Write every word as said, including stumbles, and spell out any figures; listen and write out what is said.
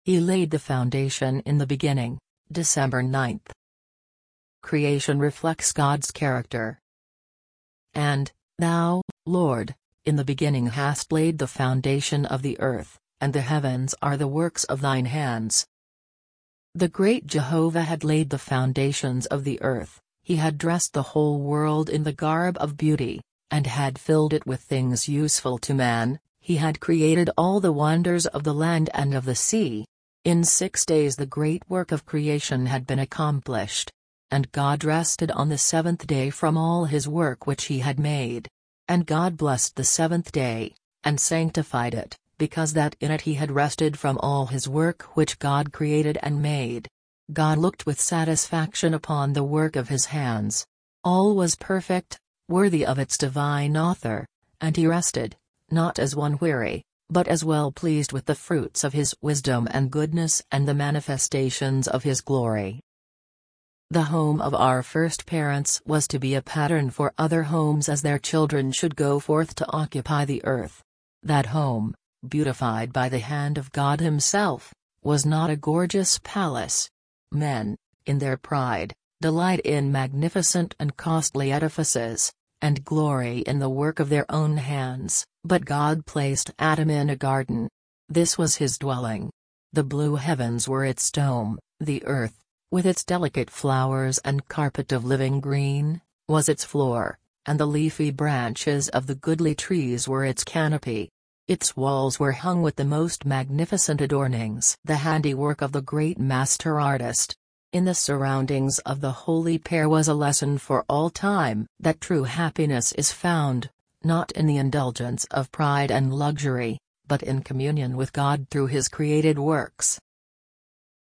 He laid the foundation in the beginning, December ninth. Creation reflects God's character. And, Thou, Lord, in the beginning hast laid the foundation of the earth, and the heavens are the works of thine hands. The great Jehovah had laid the foundations of the earth, he had dressed the whole world in the garb of beauty, and had filled it with things useful to man, he had created all the wonders of the land and of the sea. In six days the great work of creation had been accomplished. And God rested on the seventh day from all his work which he had made. And God blessed the seventh day, and sanctified it, because that in it he had rested from all his work which God created and made. God looked with satisfaction upon the work of his hands. All was perfect, worthy of its divine author, and he rested, not as one weary, but as well pleased with the fruits of his wisdom and goodness and the manifestations of his glory. The home of our first parents was to be a pattern for other homes as their children should go forth to occupy the earth. That home, beautified by the hand of God himself, was not a gorgeous palace. Men, in their pride, delight in magnificent and costly edifices, and glory in the work of their own hands, but God placed Adam in a garden. This was his dwelling. The blue heavens were its dome, the earth, with its delicate flowers and carpet of living green, was its floor, and the leafy branches of the goodly trees were its canopy. Its walls were hung with the most magnificent adornings, the handiwork of the great master artist. In the surroundings of the holy pair was a lesson for all time, that true happiness is found, not in the indulgence of pride and luxury, but in communion with God through his created works.